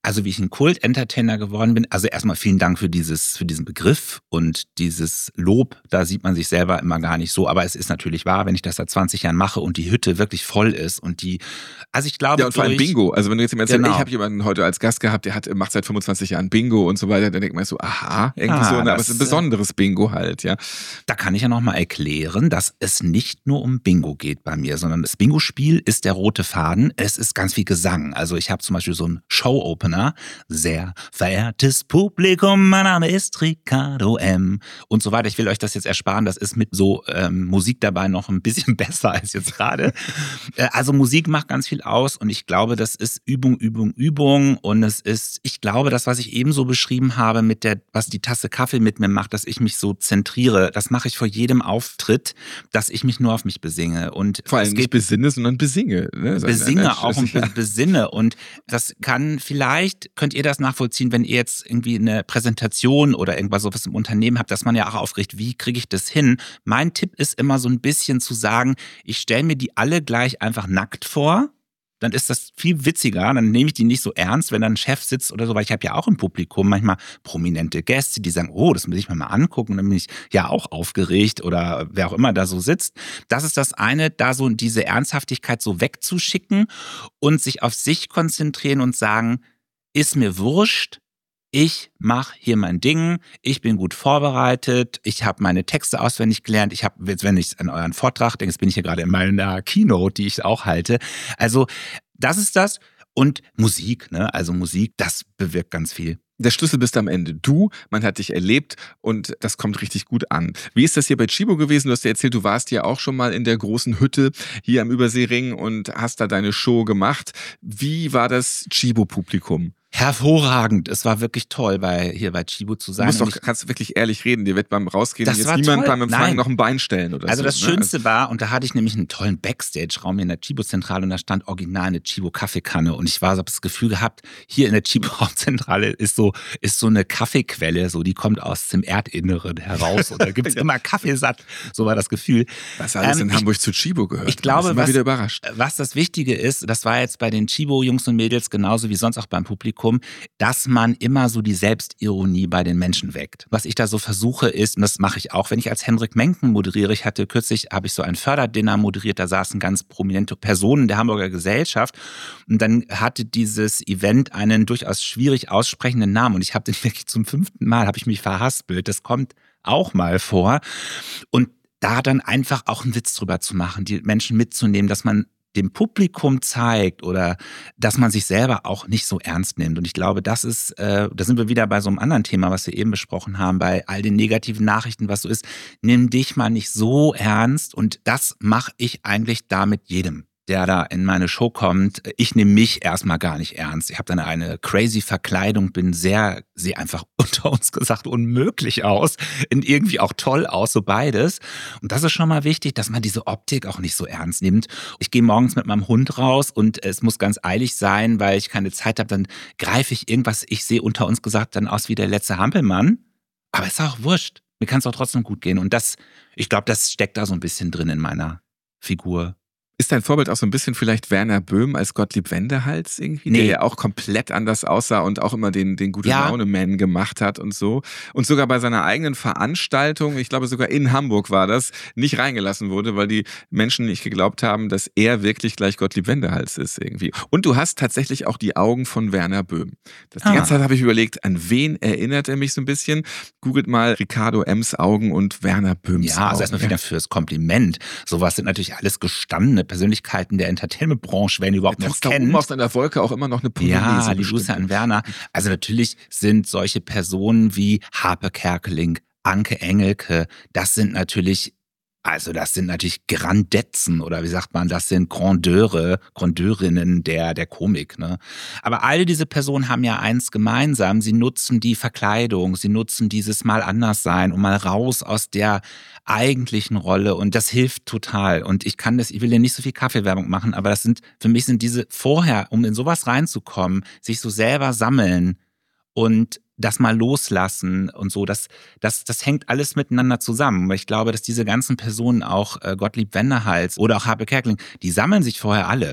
Also wie ich ein Kult-Entertainer geworden bin, also erstmal vielen Dank für diesen Begriff und dieses Lob, da sieht man sich selber immer gar nicht so, aber es ist natürlich wahr, wenn ich das seit 20 Jahren mache und die Hütte wirklich voll ist und also ich glaube... Ja, und vor allem Bingo, also wenn du jetzt jemand erzählst, Genau. ich habe jemanden heute als Gast gehabt, der macht seit 25 Jahren Bingo und so weiter, dann denkt man so, aha, irgendwie so, aber es ist ein besonderes Bingo halt, ja. Da kann ich ja nochmal erklären, dass es nicht nur um Bingo geht bei mir, sondern das Bingo-Spiel ist der rote Faden, es ist ganz viel Gesang, also ich habe zum Beispiel so einen Show-Opener, sehr verehrtes Publikum, mein Name ist Ricardo M. und so weiter. Ich will euch das jetzt ersparen, das ist mit so Musik dabei noch ein bisschen besser als jetzt gerade. Also Musik macht ganz viel aus und ich glaube, das ist Übung, Übung, Übung und ich glaube, das, was ich eben so beschrieben habe, was die Tasse Kaffee mit mir macht, dass ich mich so zentriere, das mache ich vor jedem Auftritt, dass ich mich nur auf mich besinge. Und vor allem nicht besinne, sondern besinge. Ne? Besinge auch und besinne und das vielleicht könnt ihr das nachvollziehen, wenn ihr jetzt irgendwie eine Präsentation oder irgendwas sowas im Unternehmen habt, dass man ja auch aufregt, wie kriege ich das hin? Mein Tipp ist immer so ein bisschen zu sagen, ich stelle mir die alle gleich einfach nackt vor, dann ist das viel witziger, dann nehme ich die nicht so ernst, wenn dann ein Chef sitzt oder so, weil ich habe ja auch im Publikum manchmal prominente Gäste, die sagen, oh, das muss ich mir mal angucken, und dann bin ich ja auch aufgeregt oder wer auch immer da so sitzt. Das ist das eine, da so diese Ernsthaftigkeit so wegzuschicken und sich auf sich konzentrieren und sagen, ist mir wurscht, ich mache hier mein Ding, ich bin gut vorbereitet, ich habe meine Texte auswendig gelernt, ich habe, wenn ich an euren Vortrag denke, jetzt bin ich hier gerade in meiner Keynote, die ich auch halte. Also das ist das und Musik, ne? Also Musik, das bewirkt ganz viel. Der Schlüssel bist am Ende du, man hat dich erlebt und das kommt richtig gut an. Wie ist das hier bei Tchibo gewesen? Du hast ja erzählt, du warst ja auch schon mal in der großen Hütte hier am Überseering und hast da deine Show gemacht. Wie war das Tchibo-Publikum? Hervorragend. Es war wirklich toll, hier bei Tchibo zu sein. Kannst du wirklich ehrlich reden. Dir wird beim Rausgehen das jetzt niemand toll. beim Empfang noch ein Bein stellen oder also so. Das Schönste war, und da hatte ich nämlich einen tollen Backstage-Raum in der Tchibo-Zentrale und da stand original eine Tchibo-Kaffeekanne und ich habe das Gefühl gehabt, hier in der Tchibo-Zentrale ist so eine Kaffeequelle, so die kommt aus dem Erdinneren heraus und da gibt es immer Kaffeesatt. So war das Gefühl. Was alles in Hamburg zu Tchibo gehört. Ich glaube, immer wieder überrascht. Was das Wichtige ist, das war jetzt bei den Tchibo-Jungs und Mädels genauso wie sonst auch beim Publikum, dass man immer so die Selbstironie bei den Menschen weckt. Was ich da so versuche ist, und das mache ich auch, wenn ich als Henrik Menken moderiere, habe ich so ein Förderdinner moderiert, da saßen ganz prominente Personen der Hamburger Gesellschaft und dann hatte dieses Event einen durchaus schwierig aussprechenden Namen und ich habe den wirklich zum 5. Mal, habe ich mich verhaspelt, das kommt auch mal vor und da dann einfach auch einen Witz drüber zu machen, die Menschen mitzunehmen, dass man dem Publikum zeigt oder dass man sich selber auch nicht so ernst nimmt. Und ich glaube, da sind wir wieder bei so einem anderen Thema, was wir eben besprochen haben, bei all den negativen Nachrichten, was so ist. Nimm dich mal nicht so ernst und das mache ich eigentlich da mit jedem, der da in meine Show kommt. Ich nehme mich erstmal gar nicht ernst. Ich habe dann eine crazy Verkleidung, sehe einfach unter uns gesagt unmöglich aus und irgendwie auch toll aus, so beides. Und das ist schon mal wichtig, dass man diese Optik auch nicht so ernst nimmt. Ich gehe morgens mit meinem Hund raus und es muss ganz eilig sein, weil ich keine Zeit habe, dann greife ich irgendwas, ich sehe unter uns gesagt dann aus wie der letzte Hampelmann. Aber ist auch wurscht. Mir kann es auch trotzdem gut gehen. Und ich glaube, das steckt da so ein bisschen drin in meiner Figur. Ist dein Vorbild auch so ein bisschen vielleicht Werner Böhm als Gottlieb Wendehals irgendwie? Nee. Der ja auch komplett anders aussah und auch immer den Gute-Laune-Man gemacht hat und so. Und sogar bei seiner eigenen Veranstaltung, ich glaube sogar in Hamburg war das, nicht reingelassen wurde, weil die Menschen nicht geglaubt haben, dass er wirklich gleich Gottlieb Wendehals ist irgendwie. Und du hast tatsächlich auch die Augen von Werner Böhm. Die ganze Zeit habe ich überlegt, an wen erinnert er mich so ein bisschen? Googelt mal Ricardo M's Augen und Werner Böhms Augen. Ja, also erstmal wieder fürs Kompliment. Sowas sind natürlich alles gestandene Persönlichkeiten der Entertainment-Branche, wenn überhaupt noch kennen. Da oben aus deiner Wolke auch immer noch eine Polonaise. Ja, die Grüße an Werner. Also natürlich sind solche Personen wie Harpe Kerkeling, Anke Engelke, das sind natürlich Grandetzen oder wie sagt man, das sind Grandeurinnen der Komik. Ne? Aber all diese Personen haben ja eins gemeinsam, sie nutzen die Verkleidung, sie nutzen dieses Mal anders sein und mal raus aus der eigentlichen Rolle und das hilft total. Und ich will ja nicht so viel Kaffeewerbung machen, aber für mich sind diese vorher, um in sowas reinzukommen, sich so selber sammeln und das mal loslassen und so, das hängt alles miteinander zusammen. Ich glaube, dass diese ganzen Personen, auch Gottlieb Wendehals oder auch Harpe Kerkeling, die sammeln sich vorher alle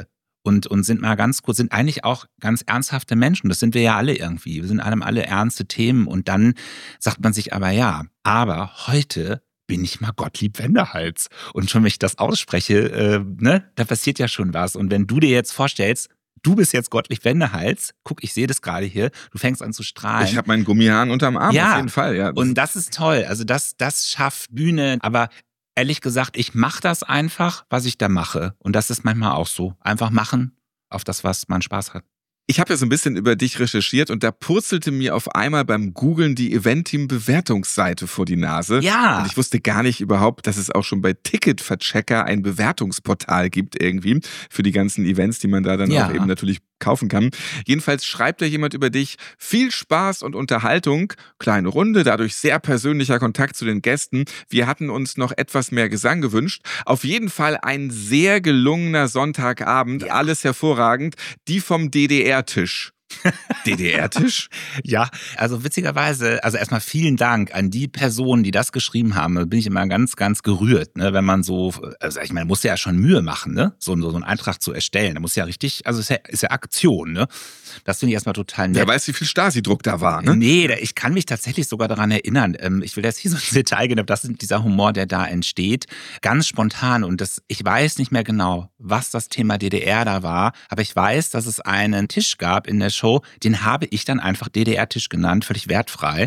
und sind mal ganz kurz, sind eigentlich auch ganz ernsthafte Menschen. Das sind wir ja alle irgendwie. Wir sind alle ernste Themen. Und dann sagt man sich aber ja, aber heute bin ich mal Gottlieb Wendehals. Und schon, wenn ich das ausspreche, da passiert ja schon was. Und wenn du dir jetzt vorstellst, du bist jetzt Gottlieb Wendehals, guck, ich sehe das gerade hier, du fängst an zu strahlen. Ich habe meinen Gummihahn unterm Arm, ja, auf jeden Fall. Ja, und das ist toll. Also das schafft Bühne. Aber ehrlich gesagt, ich mache das einfach, was ich da mache. Und das ist manchmal auch so. Einfach machen auf das, was man Spaß hat. Ich habe ja so ein bisschen über dich recherchiert und da purzelte mir auf einmal beim Googlen die Eventim-Bewertungsseite vor die Nase. Ja. Und ich wusste gar nicht überhaupt, dass es auch schon bei Ticketverchecker ein Bewertungsportal gibt irgendwie für die ganzen Events, die man da dann auch eben natürlich kaufen kann. Jedenfalls schreibt da jemand über dich: viel Spaß und Unterhaltung, kleine Runde, dadurch sehr persönlicher Kontakt zu den Gästen. Wir hatten uns noch etwas mehr Gesang gewünscht. Auf jeden Fall ein sehr gelungener Sonntagabend, alles hervorragend. Die vom DDR-Tisch. DDR-Tisch? Ja, also witzigerweise, also erstmal vielen Dank an die Personen, die das geschrieben haben. Da bin ich immer ganz, ganz gerührt, ne? Wenn man so, also ich meine, muss ja schon Mühe machen, ne? So einen Eintrag zu erstellen. Da muss ja richtig, also ist ja Aktion, ne? Das finde ich erstmal total nett. Wer weiß, wie viel Stasi-Druck da war, ne? Nee, ich kann mich tatsächlich sogar daran erinnern. Ich will jetzt hier so ins Detail gehen, aber das ist dieser Humor, der da entsteht. Ganz spontan. Und ich weiß nicht mehr genau, was das Thema DDR da war, aber ich weiß, dass es einen Tisch gab in der Show, den habe ich dann einfach DDR-Tisch genannt, völlig wertfrei.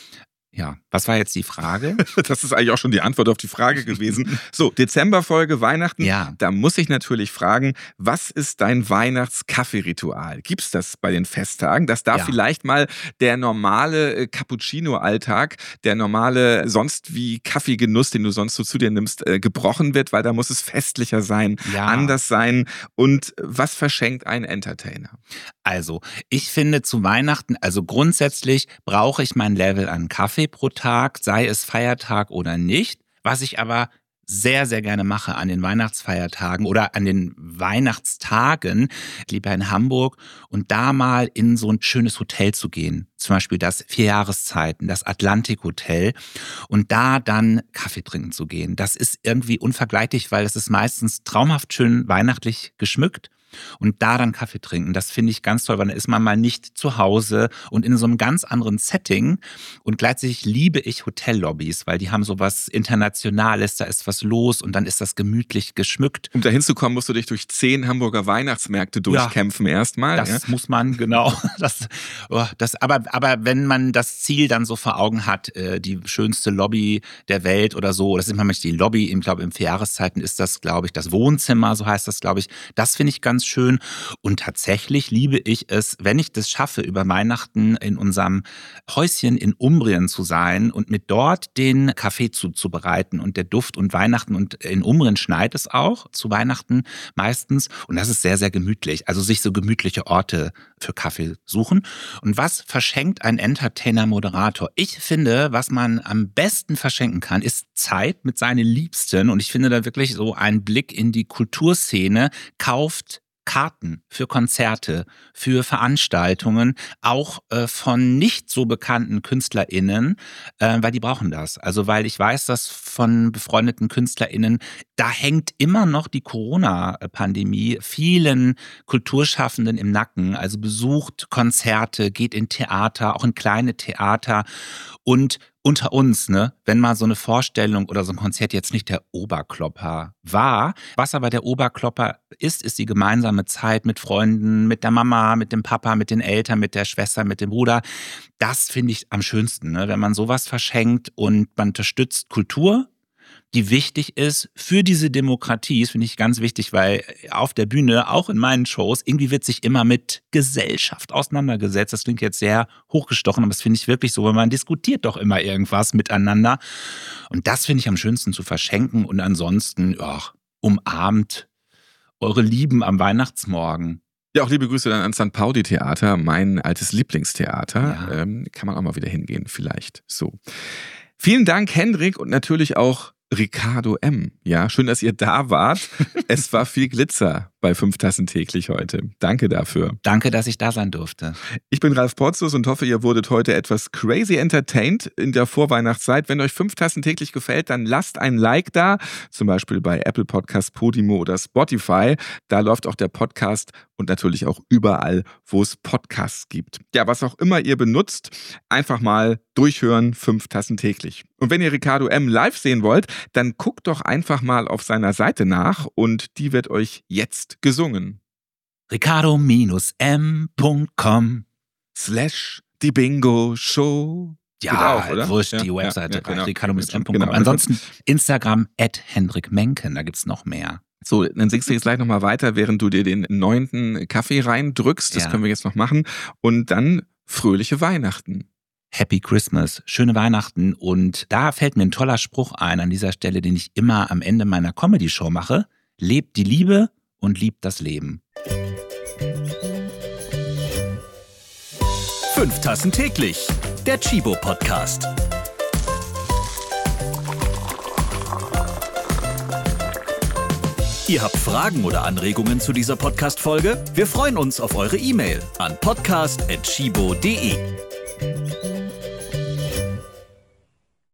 Ja, was war jetzt die Frage? Das ist eigentlich auch schon die Antwort auf die Frage gewesen. So, Dezemberfolge, Weihnachten. Ja. Da muss ich natürlich fragen, was ist dein Weihnachts-Kaffee-Ritual? Gibt's das bei den Festtagen? Dass da vielleicht mal der normale Cappuccino-Alltag, der normale sonst wie Kaffeegenuss, den du sonst so zu dir nimmst, gebrochen wird, weil da muss es festlicher sein, anders sein. Und was verschenkt ein Entertainer? Also, ich finde zu Weihnachten, also grundsätzlich brauche ich mein Level an Kaffee pro Tag, sei es Feiertag oder nicht. Was ich aber sehr, sehr gerne mache an den Weihnachtsfeiertagen oder an den Weihnachtstagen, lieber in Hamburg, und da mal in so ein schönes Hotel zu gehen. Zum Beispiel das 4 Jahreszeiten, das Atlantik Hotel, und da dann Kaffee trinken zu gehen. Das ist irgendwie unvergleichlich, weil es ist meistens traumhaft schön weihnachtlich geschmückt. Und da dann Kaffee trinken, das finde ich ganz toll, weil dann ist man mal nicht zu Hause und in so einem ganz anderen Setting. Und gleichzeitig liebe ich Hotellobbys, weil die haben so was Internationales, da ist was los und dann ist das gemütlich geschmückt. Um da hinzukommen, musst du dich durch 10 Hamburger Weihnachtsmärkte durchkämpfen erstmal. Das muss man, genau. Aber wenn man das Ziel dann so vor Augen hat, die schönste Lobby der Welt oder so, das ist manchmal die Lobby, ich glaube im 4 Jahreszeiten ist das, glaube ich, das Wohnzimmer, so heißt das, glaube ich. Das finde ich ganz schön. Und tatsächlich liebe ich es, wenn ich das schaffe, über Weihnachten in unserem Häuschen in Umbrien zu sein und mit dort den Kaffee zuzubereiten und der Duft und Weihnachten. Und in Umbrien schneit es auch zu Weihnachten meistens. Und das ist sehr, sehr gemütlich. Also sich so gemütliche Orte für Kaffee suchen. Und was verschenkt ein Entertainer-Moderator? Ich finde, was man am besten verschenken kann, ist Zeit mit seinen Liebsten. Und ich finde da wirklich so ein Blick in die Kulturszene. Kauft Karten für Konzerte, für Veranstaltungen, auch von nicht so bekannten KünstlerInnen, weil die brauchen das. Also weil ich weiß, dass von befreundeten KünstlerInnen, da hängt immer noch die Corona-Pandemie vielen Kulturschaffenden im Nacken. Also besucht Konzerte, geht in Theater, auch in kleine Theater. Und unter uns, ne, wenn mal so eine Vorstellung oder so ein Konzert jetzt nicht der Oberklopper war, was aber der Oberklopper ist die gemeinsame Zeit mit Freunden, mit der Mama, mit dem Papa, mit den Eltern, mit der Schwester, mit dem Bruder. Das finde ich am schönsten, ne, wenn man sowas verschenkt und man unterstützt Kultur, die wichtig ist für diese Demokratie. Das finde ich ganz wichtig, weil auf der Bühne, auch in meinen Shows, irgendwie wird sich immer mit Gesellschaft auseinandergesetzt. Das klingt jetzt sehr hochgestochen, aber das finde ich wirklich so, weil man diskutiert doch immer irgendwas miteinander. Und das finde ich am schönsten zu verschenken. Und ansonsten, umarmt eure Lieben am Weihnachtsmorgen. Ja, auch liebe Grüße dann an St. Pauli Theater, mein altes Lieblingstheater. Ja. Kann man auch mal wieder hingehen, vielleicht. So. Vielen Dank, Hendrik, und natürlich auch Ricardo M. Ja, schön, dass ihr da wart. Es war viel Glitzer bei bei 5 Tassen täglich heute. Danke dafür. Danke, dass ich da sein durfte. Ich bin Ralf Potzus und hoffe, ihr wurdet heute etwas crazy entertained in der Vorweihnachtszeit. Wenn euch 5 Tassen täglich gefällt, dann lasst ein Like da, zum Beispiel bei Apple Podcast, Podimo oder Spotify. Da läuft auch der Podcast und natürlich auch überall, wo es Podcasts gibt. Ja, was auch immer ihr benutzt, einfach mal durchhören, 5 Tassen täglich. Und wenn ihr Ricardo M. live sehen wollt, dann guckt doch einfach mal auf seiner Seite nach und die wird euch jetzt gesungen. ricardo-m.com/die Bingo-Show. Ja, auch, oder? wurscht, Ja, die Webseite, genau. ricardo-m.com. Genau. Ansonsten Instagram @HendrikMenken, da gibt's noch mehr. So, dann singst du jetzt gleich nochmal weiter, während du dir den 9. Kaffee reindrückst. Das können wir jetzt noch machen. Und dann fröhliche Weihnachten. Happy Christmas, schöne Weihnachten. Und da fällt mir ein toller Spruch ein an dieser Stelle, den ich immer am Ende meiner Comedy-Show mache. Lebt die Liebe und liebt das Leben. 5 Tassen täglich, der Chibo-Podcast. Ihr habt Fragen oder Anregungen zu dieser Podcast-Folge? Wir freuen uns auf eure E-Mail an podcast@chibo.de.